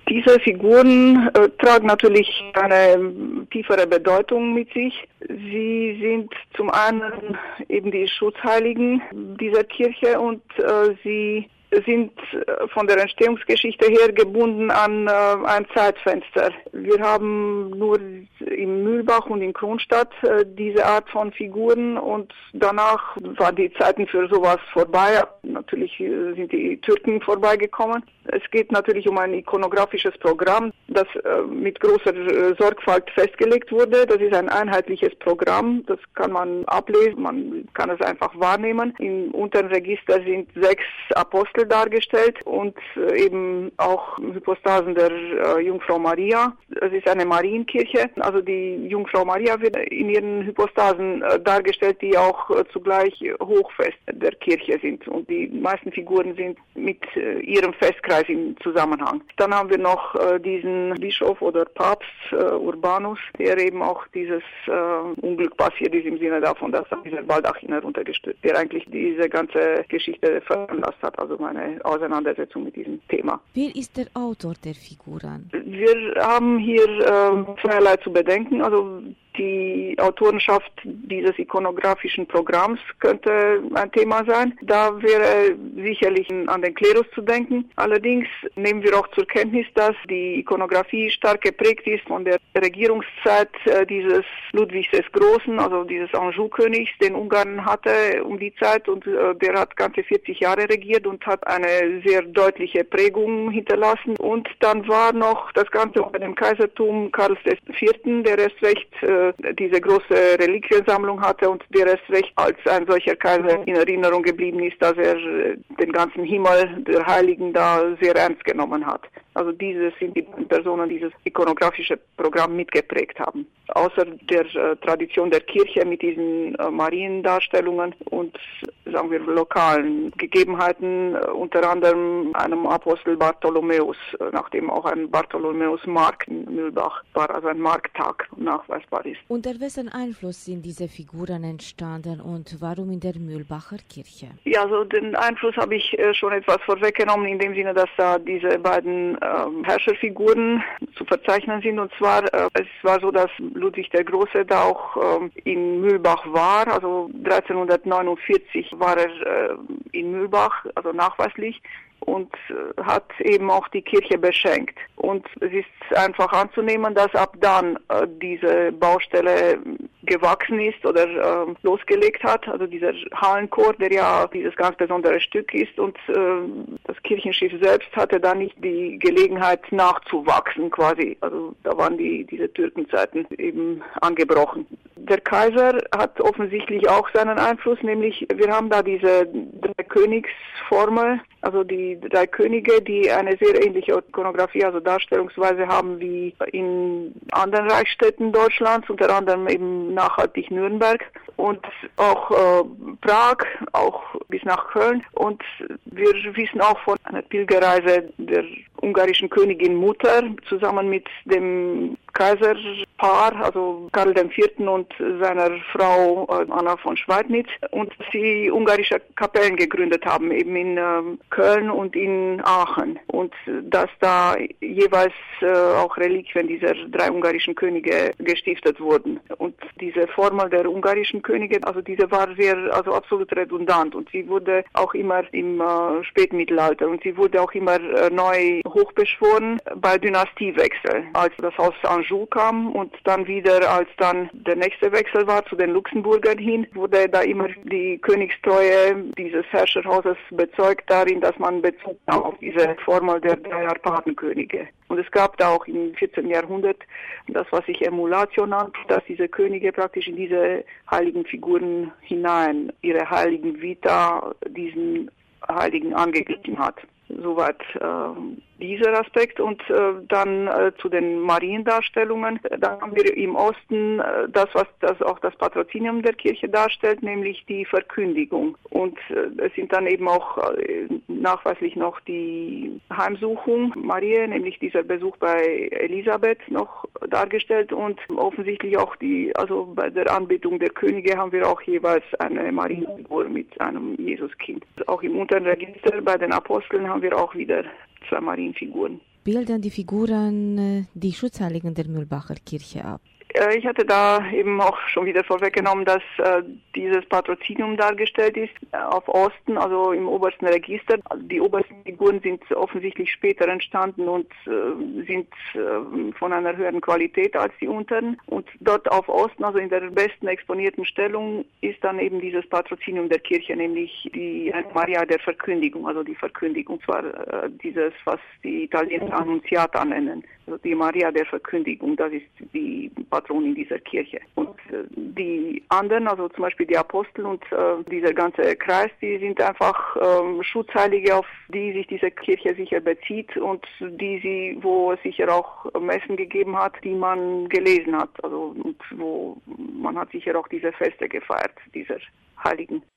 Diese Figuren tragen natürlich eine tiefere Bedeutung mit sich. Sie sind zum einen eben die Schutzheiligen dieser Kirche und sie sind von der Entstehungsgeschichte her gebunden an ein Zeitfenster. Wir haben nur in Mühlbach und in Kronstadt diese Art von Figuren und danach waren die Zeiten für sowas vorbei. Natürlich sind die Türken vorbeigekommen. Es geht natürlich um ein ikonografisches Programm, das mit großer Sorgfalt festgelegt wurde. Das ist ein einheitliches Programm, das kann man ablesen, man kann es einfach wahrnehmen. Im unteren Register sind 6 Apostel dargestellt und eben auch Hypostasen der Jungfrau Maria. Es ist eine Marienkirche, also die Jungfrau Maria wird in ihren Hypostasen dargestellt, die auch zugleich Hochfest der Kirche sind und die meisten Figuren sind mit ihrem Festkreis im Zusammenhang. Dann haben wir noch diesen Bischof oder Papst Urbanus, der eben auch dieses Unglück passiert ist im Sinne davon, dass dieser Baldachin heruntergestürzt, der eigentlich diese ganze Geschichte veranlasst hat, also meine Auseinandersetzung mit diesem Thema. Wer ist der Autor der Figuren? Wir haben hier zweierlei zu bedenken, also die Autorenschaft dieses ikonografischen Programms könnte ein Thema sein. Da wäre sicherlich an den Klerus zu denken. Allerdings nehmen wir auch zur Kenntnis, dass die Ikonografie stark geprägt ist von der Regierungszeit dieses Ludwigs des Großen, also dieses Anjou-Königs, den Ungarn hatte um die Zeit und der hat ganze 40 Jahre regiert und hat eine sehr deutliche Prägung hinterlassen. Und dann war noch das Ganze unter dem Kaisertum Karls IV., der erst recht diese große Reliquiensammlung hatte und der erst recht als ein solcher Kaiser in Erinnerung geblieben ist, dass er den ganzen Himmel der Heiligen da sehr ernst genommen hat. Also diese sind die Personen, die dieses ikonografische Programm mitgeprägt haben. Außer der Tradition der Kirche mit diesen Mariendarstellungen und, sagen wir, lokalen Gegebenheiten, unter anderem einem Apostel Bartholomäus, nachdem auch ein Bartholomäus-Markt in Mühlbach war, also ein Markttag nachweisbar ist. Unter wessen Einfluss sind diese Figuren entstanden und warum in der Mühlbacher Kirche? Ja, also den Einfluss habe ich schon etwas vorweggenommen, in dem Sinne, dass da diese beiden Herrscherfiguren zu verzeichnen sind. Und zwar, es war so, dass Ludwig der Große da auch in Mühlbach war. Also 1349 war er in Mühlbach, also nachweislich, und hat eben auch die Kirche beschenkt. Und es ist einfach anzunehmen, dass ab dann diese Baustelle gewachsen ist oder losgelegt hat. Also dieser Hallenchor, der ja dieses ganz besondere Stück ist, und das Kirchenschiff selbst hatte da nicht die Gelegenheit nachzuwachsen quasi. Also da waren diese Türkenzeiten eben angebrochen. Der Kaiser hat offensichtlich auch seinen Einfluss, nämlich wir haben da diese Dreikönigsformel, also die 3 Könige, die eine sehr ähnliche Ikonografie, also Darstellungsweise haben wie in anderen Reichsstädten Deutschlands, unter anderem eben nachhaltig Nürnberg und auch Prag, auch bis nach Köln. Und wir wissen auch von einer Pilgerreise der ungarischen Königin Mutter zusammen mit dem Kaiserpaar, also Karl IV. Und seiner Frau Anna von Schweidnitz, und sie ungarische Kapellen gegründet haben, eben in Köln und in Aachen. Und dass da jeweils auch Reliquien dieser 3 ungarischen Könige gestiftet wurden. Und diese Formel der ungarischen Könige, also diese war also absolut redundant, und sie wurde auch immer im Spätmittelalter, und sie wurde auch immer neu hochbeschworen bei Dynastiewechsel, als das Haus Anjou kam und dann wieder, als dann der nächste Wechsel war zu den Luxemburgern hin, wurde da immer die Königstreue dieses Herrscherhauses bezeugt darin, dass man Bezug nahm auf diese Formel der 3 Patenkönige. Und es gab da auch im 14. Jahrhundert das, was sich Emulatio nannte, dass diese Könige praktisch in diese heiligen Figuren hinein ihre heiligen Vita diesen Heiligen angeglichen hat. Soweit dieser Aspekt. Und dann zu den Mariendarstellungen. Da haben wir im Osten das, was auch das Patrozinium der Kirche darstellt, nämlich die Verkündigung. Und es sind dann eben auch nachweislich noch die Heimsuchung Maria, nämlich dieser Besuch bei Elisabeth noch dargestellt, und offensichtlich auch also bei der Anbetung der Könige haben wir auch jeweils eine Marienfigur mit einem Jesuskind. Auch im unteren Register bei den Aposteln haben wir auch wieder 2 Marienfiguren. bilden die Figuren die Schutzheiligen der Mühlbacher Kirche ab? Ich hatte da eben auch schon wieder vorweggenommen, dass dieses Patrozinium dargestellt ist auf Osten, also im obersten Register. Also die obersten Figuren sind offensichtlich später entstanden und sind von einer höheren Qualität als die unteren. Und dort auf Osten, also in der besten exponierten Stellung, ist dann eben dieses Patrozinium der Kirche, nämlich die Maria der Verkündigung, also die Verkündigung, zwar dieses, was die Italiener Annunziata nennen. Also die Maria der Verkündigung, das ist die Patronin dieser Kirche. Und die anderen, also zum Beispiel die Apostel und dieser ganze Kreis, die sind einfach Schutzheilige, auf die sich diese Kirche sicher bezieht und wo es sicher auch Messen gegeben hat, die man gelesen hat. Also und wo man hat sicher auch diese Feste gefeiert, dieser Heiligen.